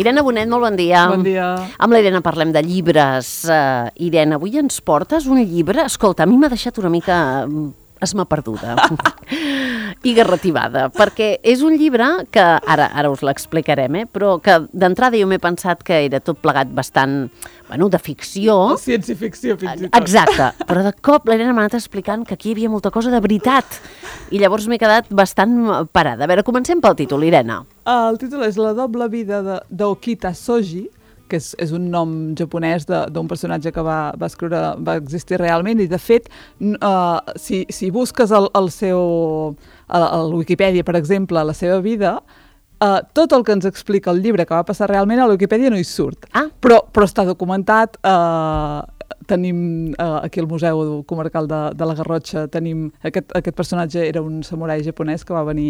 Irene Bonet, molt bon dia. Bon dia. Amb la Irene parlem de llibres. Irene, avui ens portes un llibre... Escolta, a mi m'ha deixat una mica esmaperduda i garrativada, perquè és un llibre que, ara us l'explicarem, però que d'entrada jo m'he pensat que era tot plegat bastant, de ficció. Ciència-ficció, fins i tot. Exacte, però de cop l'Irene m'ha anat explicant que aquí hi havia molta cosa de veritat i llavors m'he quedat bastant parada. A veure, comencem pel títol, Irene. El títol és La doble vida d'Okita Soji, que és un nom japonès d'un personatge que va existir realment, i de fet, si busques al Wikipedia, per exemple, la seva vida, tot el que ens explica el llibre que va passar realment a la Wikipedia no hi surt. Però està documentat. Tenim aquí al Museu Comarcal de la Garrotxa, tenim aquest personatge era un samurai japonès que va venir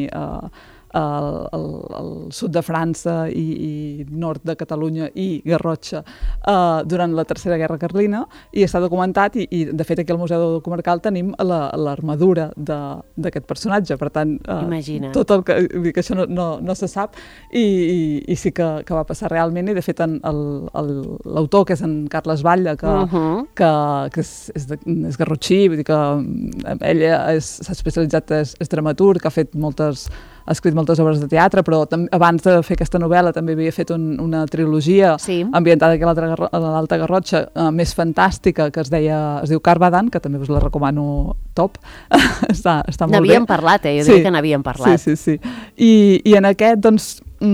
al sud de França i nord de Catalunya i Garrotxa durant la Tercera Guerra Carlina, i està documentat, i de fet aquí al Museu Comarcal tenim l'armadura d'aquest personatge. Per tant, tot el que això no se sap, i sí que va passar realment, i de fet l'autor, que és en Carles Batlle, que és garrotxí, vull dir que ell s'ha especialitzat, és dramaturg, ha escrit moltes obres de teatre, però abans de fer aquesta novel·la també havia fet una trilogia ambientada aquí a l'Alta Garrotxa, més fantàstica, que es diu Carbadan, que també us la recomano top. Està molt bé. N'havíem parlat, jo diria que n'havíem parlat. Sí. I en aquest, doncs,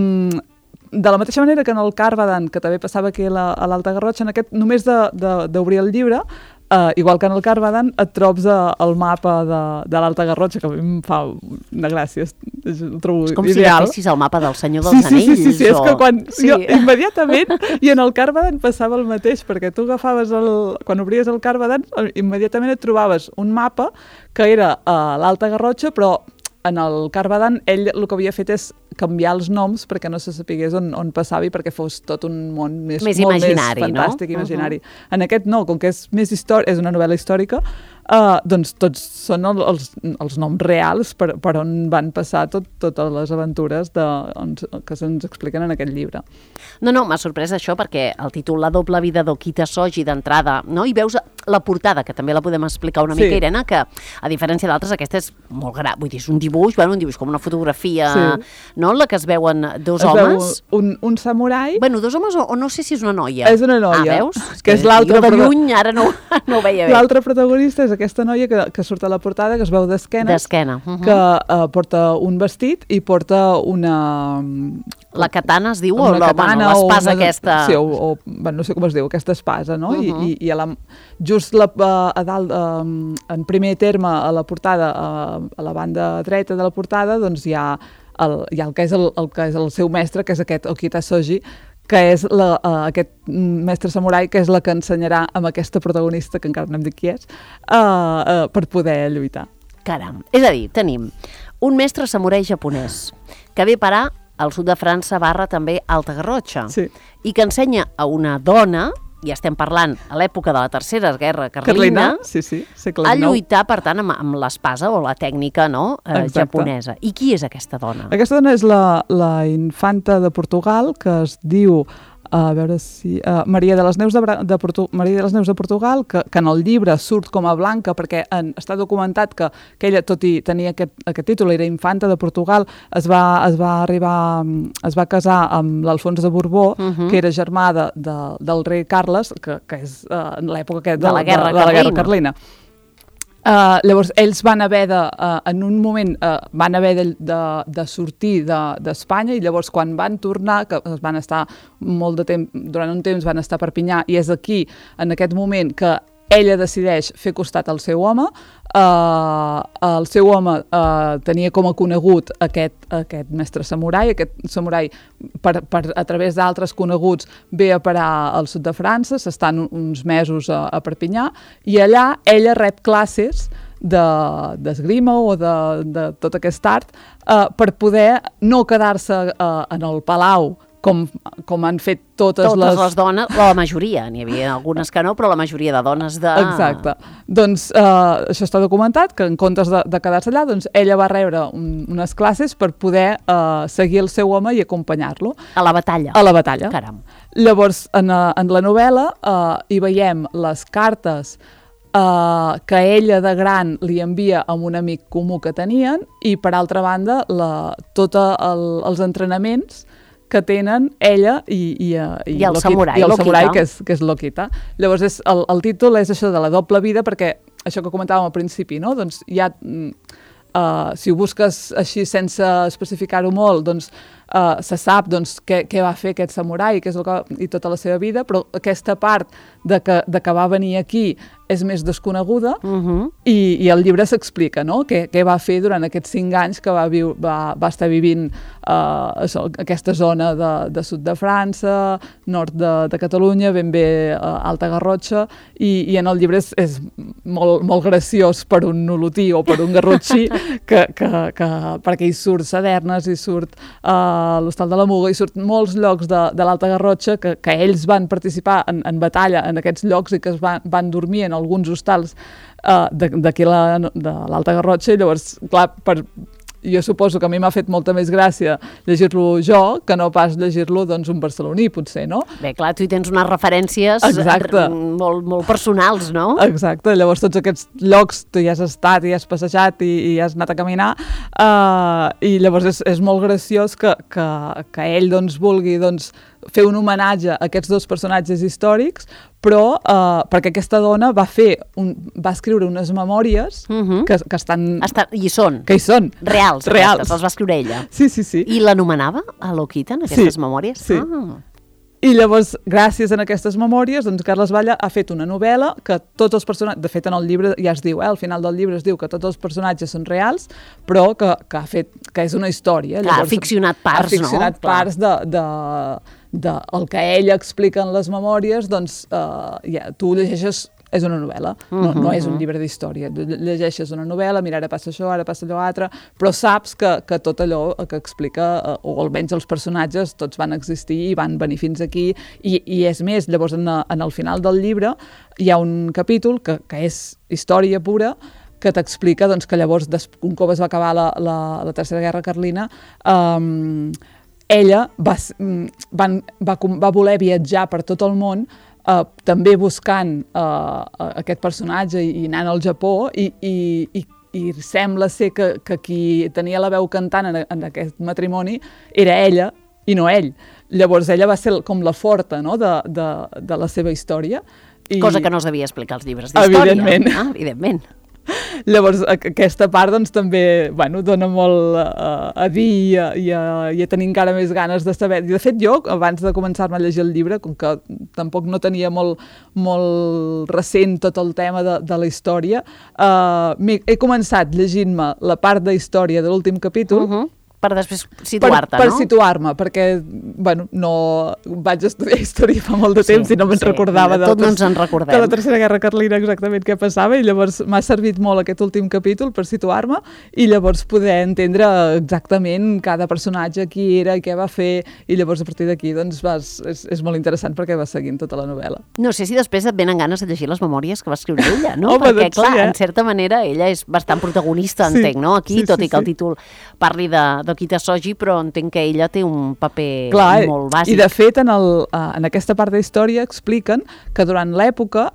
de la mateixa manera que en el Carbadan, que també passava aquí a l'Alta Garrotxa, en aquest, només d'obrir el llibre, igual que en el Carbadan, et trobes el mapa de l'Alta Garrotxa, que a mi em fa una gràcia, el trobo ideal. És com si agafessis el mapa del Senyor dels Anells. Sí, és que jo immediatament, i en el Carbadan passava el mateix, perquè tu agafaves, quan obries el Carbadan, immediatament et trobaves un mapa que era a l'Alta Garrotxa, però en el Carbadan ell el que havia fet és canviar els noms perquè no se sapigués on passava i perquè fos tot un món molt més fantàstic, imaginari. En aquest no, com que és una novel·la històrica, doncs tots són els noms reals per on van passar totes les aventures que se'ns expliquen en aquest llibre. No, m'ha sorprès això, perquè el títol La doble vida d'Okita Soji, d'entrada, i veus la portada, que també la podem explicar una mica, Irene, que a diferència d'altres aquesta és molt gran, vull dir, és un dibuix com una fotografia, no? En la que es veuen dos homes. Un samurai. Dos homes, o no sé si és una noia. És una noia. Veus? Que és l'altre. Jo de lluny ara no ho veia bé. L'altre protagonista és aquesta noia que surt a la portada, que es veu d'esquenes, que porta un vestit i porta una... La katana es diu, o l'espasa aquesta? Sí, no sé com es diu, aquesta espasa, no? I just a dalt, en primer terme, a la portada, a la banda dreta de la portada, doncs hi ha el que és el seu mestre, que és aquest Okita Soji, que és aquest mestre samurai, que és la que ensenyarà amb aquesta protagonista, que encara no hem dit qui és, per poder lluitar. Caram, és a dir, tenim un mestre samurai japonès que ve parar al sud de França / també Alta Garrotxa, i que ensenya a una dona, i estem parlant a l'època de la Tercera Guerra Carlina, a lluitar, per tant, amb l'espasa o la tècnica japonesa. I qui és aquesta dona? Aquesta dona és la infanta de Portugal, que es diu... a veure si... Maria de les Neus de Portugal, que en el llibre surt com a blanca, perquè està documentat que ella, tot i tenir aquest títol, era infanta de Portugal, es va casar amb l'Alfons de Borbó, que era germà del rei Carles, que és en l'època de la Guerra Carlina. Llavors, ells van haver en un moment, van haver de sortir d'Espanya, i llavors quan van tornar, que van estar molt de temps, durant un temps van estar a Perpinyà, i és aquí, en aquest moment, que ella decideix fer costat al seu home. El seu home tenia com a conegut aquest mestre samurai. Aquest samurai, a través d'altres coneguts, ve a parar al sud de França, s'estan uns mesos a Perpinyà, i allà ella rep classes d'esgrima o de tot aquest art per poder no quedar-se en el palau com han fet totes les dones, la majoria, n'hi havia algunes que no, però la majoria de dones de... Exacte. Doncs això està documentat, que en comptes de quedar-se allà, doncs ella va rebre unes classes per poder seguir el seu home i acompanyar-lo. A la batalla. A la batalla. Caram. Llavors, en la novel·la hi veiem les cartes que ella de gran li envia a un amic comú que tenien i, per altra banda, tots els entrenaments que tenen ella i el samurai, que és Lokita. Llavors, el títol és això de la doble vida, perquè això que comentàvem al principi, no? Doncs hi ha... si ho busques així sense especificar-ho molt, doncs se sap què va fer aquest samurai i tota la seva vida, però aquesta part de que va venir aquí és més desconeguda i el llibre s'explica, no? Què va fer durant aquests 5 anys que va estar vivint aquesta zona de sud de França, nord de Catalunya, ben bé Alta Garrotxa, i en el llibre és molt graciós per un nolotí o per un garrotxí, perquè hi surt Sadernes, hi surt l'Hostal de la Muga, hi surt molts llocs de l'Alta Garrotxa que ells van participar en batalla en aquests llocs i que es van dormir en alguns hostals d'aquí de l'Alta Garrotxa, i llavors, clar, jo suposo que a mi m'ha fet molta més gràcia llegir-lo jo que no pas llegir-lo un barceloní, potser, no? Bé, clar, tu hi tens unes referències molt personals, no? Exacte, llavors tots aquests llocs tu hi has estat, hi has passejat i has anat a caminar, i llavors és molt graciós que ell vulgui fer un homenatge a aquests 2 personatges històrics, però perquè aquesta dona va escriure unes memòries que estan... I són. Que hi són. Reals. Les va escriure ella. Sí. I l'anomenava a Lokita en aquestes memòries? Sí. I llavors, gràcies a aquestes memòries, Carles Balla ha fet una novel·la que tots els personatges... De fet, en el llibre ja es diu, al final del llibre es diu que tots els personatges són reals, però que és una història. Clar, ha ficcionat parts, no? Ha ficcionat parts del que ella explica en les memòries, tu llegeixes... És una novel·la, no és un llibre d'història. Llegeixes una novel·la, mira, ara passa això, ara passa allò altre, però saps que tot allò que explica, o almenys els personatges, tots van existir i van venir fins aquí, i és més, llavors en el final del llibre hi ha un capítol que és història pura, que t'explica que llavors, un cop es va acabar la Tercera Guerra Carlina, ella va voler viatjar per tot el món, també buscant aquest personatge i anant al Japó, i sembla ser que qui tenia la veu cantant en aquest matrimoni era ella i no ell. Llavors ella va ser com la forta, no?, de la seva història. Cosa que no sabia explicar als llibres d'història. Evidentment. Llavors, aquesta part també dona molt a dir i a tenir encara més ganes de saber. I de fet, jo, abans de començar-me a llegir el llibre, com que tampoc no tenia molt recent tot el tema de la història, he començat llegint-me la part de història de l'últim capítol, per després situar-te, no? Per situar-me, perquè, no vaig estudiar història fa molt de temps i no me'n recordava tot no ens en recordem. De la Tercera Guerra Carlina exactament què passava, i llavors m'ha servit molt aquest últim capítol per situar-me i llavors poder entendre exactament cada personatge, qui era i què va fer, i llavors a partir d'aquí és molt interessant perquè va seguint tota la novel·la. No sé si després et venen ganes de llegir les memòries que va escriure ella, no? Perquè, clar, en certa manera ella és bastant protagonista, entenc, no? Aquí, tot i que el títol parli de Kita Soji, però entenc que ella té un paper molt bàsic. I de fet en aquesta part de història expliquen que durant l'època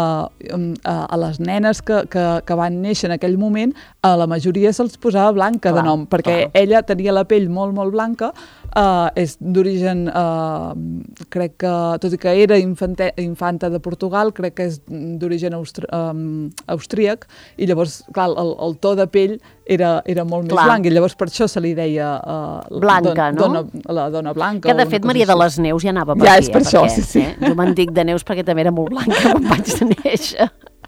a les nenes que van néixer en aquell moment, a la majoria se'ls posava Blanca de nom, perquè ella tenia la pell molt, molt blanca, és d'origen, crec que, tot i que era infanta de Portugal, crec que és d'origen austríac, i llavors, clar, el to de pell era molt més blanc, i llavors per això se li deia Blanca, no? La dona blanca. Que de fet Maria de les Neus ja anava per aquí. Ja és per això, sí. Jo me'n dic de Neus perquè també era molt blanca quan vaig néixer.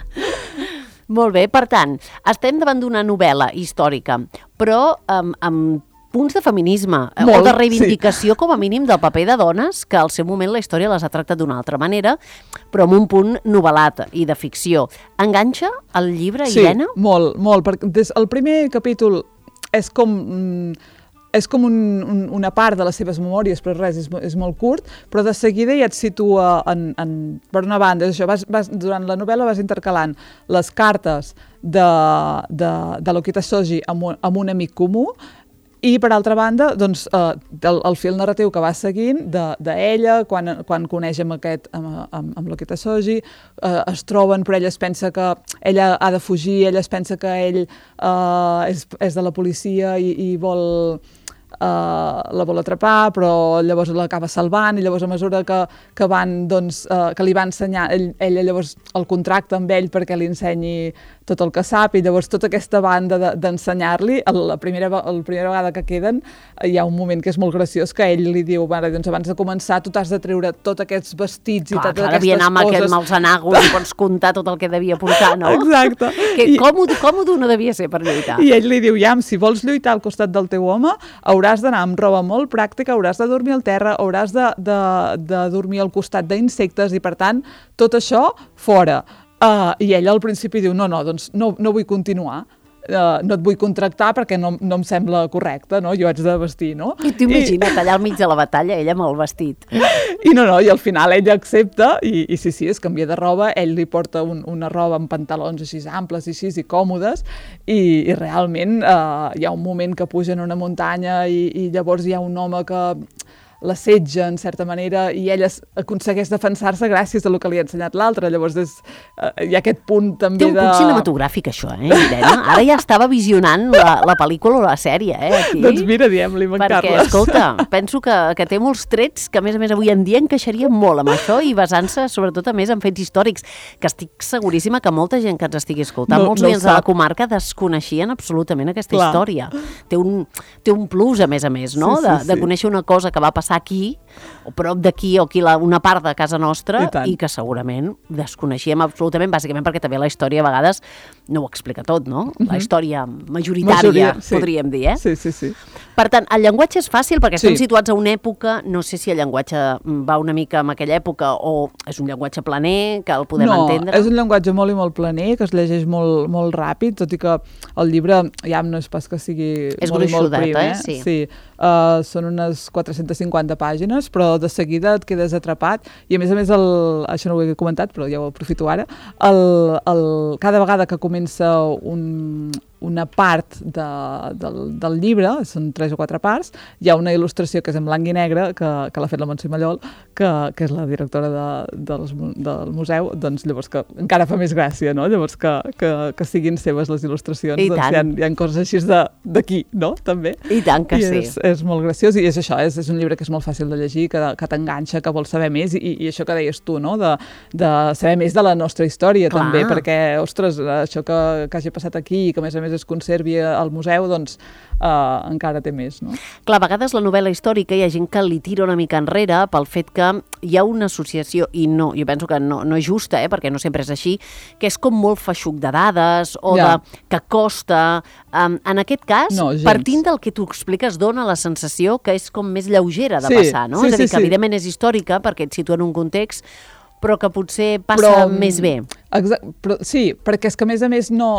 Molt bé, per tant, estem davant d'una novel·la històrica, però amb punts de feminisme o de reivindicació, com a mínim, del paper de dones, que al seu moment la història les ha tractat d'una altra manera, però amb un punt novel·lat i de ficció. Enganxa el llibre, Irene? Sí, molt, perquè el primer capítol és com... és com una part de les seves memòries, però res, és molt curt, però de seguida ja et situa per una banda, és això, durant la novel·la vas intercalant les cartes de l'Okita Shoji amb un amic comú, i per altra banda, doncs, el fil narratiu que va seguint d'ella, quan coneix amb l'Okita Shoji, es troben, però ella es pensa que ella ha de fugir, ella es pensa que ell és de la policia i la vol atrapar, però llavors l'acaba salvant, i llavors a mesura que van, doncs, que li va ensenyar, ella llavors el contracta amb ell perquè li ensenyi tot el que sap, i llavors tota aquesta banda d'ensenyar-li, la primera vegada que queden, hi ha un moment que és molt graciós, que ell li diu, doncs abans de començar tu t'has de treure tots aquests vestits i totes aquestes coses. Clar, devia anar amb aquest malsenagos i pots comptar tot el que devia portar, no? Exacte. Que còmode no devia ser per lluitar. I ell li diu, si vols lluitar al costat del teu home, hauràs d'anar amb roba molt pràctica, hauràs de dormir al terra, hauràs de dormir al costat d'insectes, i per tant, tot això fora. I ella al principi diu, doncs no vull continuar, no et vull contractar perquè no em sembla correcte, no? Jo haig de vestir, no? I t'imagina't allà al mig de la batalla, ella amb el vestit. I i al final ella accepta i sí, es canvia de roba, ell li porta una roba amb pantalons així amples i còmodes, i realment hi ha un moment que pugen una muntanya i llavors hi ha un home que l'assetja, en certa manera, i ella aconsegueix defensar-se gràcies a el que li ha ensenyat l'altre. Llavors hi ha aquest punt també de... Té un punt cinematogràfic, això, Irene? Ara ja estava visionant la pel·lícula o la sèrie, aquí. Doncs mira, diguem-li, Carles. Perquè, escolta, penso que té molts trets que, a més avui en dia encaixarien molt amb això, i basant-se, sobretot, a més, en fets històrics, que estic seguríssima que molta gent que ens estigui escoltant, molts oients de la comarca, desconeixien absolutament aquesta història. Té un plus, a més, no? De conèixer una cosa que va passar aquí, o prop d'aquí, o aquí una part de casa nostra, i que segurament desconeixíem absolutament, bàsicament perquè també la història a vegades no ho explica tot, no? La història majoritària, podríem dir, Sí. Per tant, el llenguatge és fàcil perquè estem situats a una època, no sé si el llenguatge va una mica en aquella època o és un llenguatge planer, que el podem entendre. No, és un llenguatge molt i molt planer, que es llegeix molt, molt ràpid, tot i que el llibre ja no és pas que sigui molt i molt prim. Sí. Són unes 450 pàgines, però de seguida et quedes atrapat, i a més, això no ho he comentat, però ja ho aprofito ara, cada vegada que comença una part del llibre, són 3 o 4 parts, hi ha una il·lustració que és en blanc i negre, que l'ha fet la Montse Mallol, que és la directora del museu, doncs llavors que encara fa més gràcia, no? Llavors que siguin seves les il·lustracions, doncs hi ha coses així d'aquí, no? També. I tant que sí. És molt graciós, i és això, és un llibre que és molt fàcil de llegir, que t'enganxa, que vols saber més, i això que deies tu, no? De saber més de la nostra història, també, perquè, ostres, això que hagi passat aquí, i que a més es conservi al museu, doncs encara té més, no? Clar, a vegades la novel·la històrica hi ha gent que li tira una mica enrere pel fet que hi ha una associació, i no, jo penso que no és justa, perquè no sempre és així, que és com molt feixuc de dades, o que costa. En aquest cas, partint del que tu expliques, dona la sensació que és com més lleugera de passar, no? És a dir, que evidentment és històrica, perquè et situa en un context, però que potser passa més bé. Sí, perquè és que a més no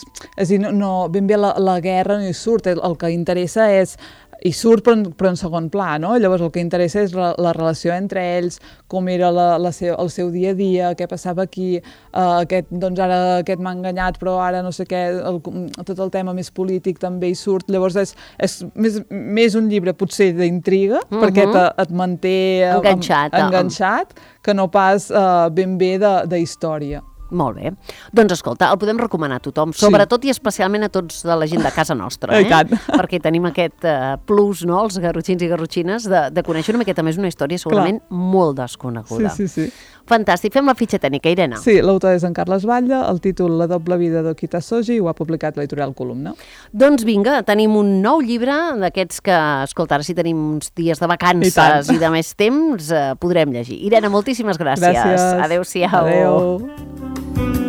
ben bé la guerra no hi surt, el que interessa és hi surt però en segon pla, no? Llavors el que interessa és la relació entre ells, com era el seu dia a dia, què passava aquí, doncs ara aquest m'ha enganyat però ara no sé què, tot el tema més polític també hi surt. Llavors és més un llibre potser d'intriga, perquè et manté enganxat, que no pas ben bé de història. Molt bé. Doncs escolta, el podem recomanar a tothom, sobretot i especialment a tots de la gent de casa nostra, perquè tenim aquest plus, no?, els garrotxins i garrotxines, de conèixer una miqueta més una història segurament molt desconeguda. Sí. Fantàstic. Fem la fitxa tècnica, Irene. Sí, l'autor és en Carles Batlle, el títol La doble vida d'Okita Shoji, ho ha publicat l'editorial Columna. Doncs vinga, tenim un nou llibre d'aquests que, escolta, ara si tenim uns dies de vacances i de més temps, podrem llegir. Irene, moltíssimes gràcies. Gràcies. Adéu-siau. Adéu.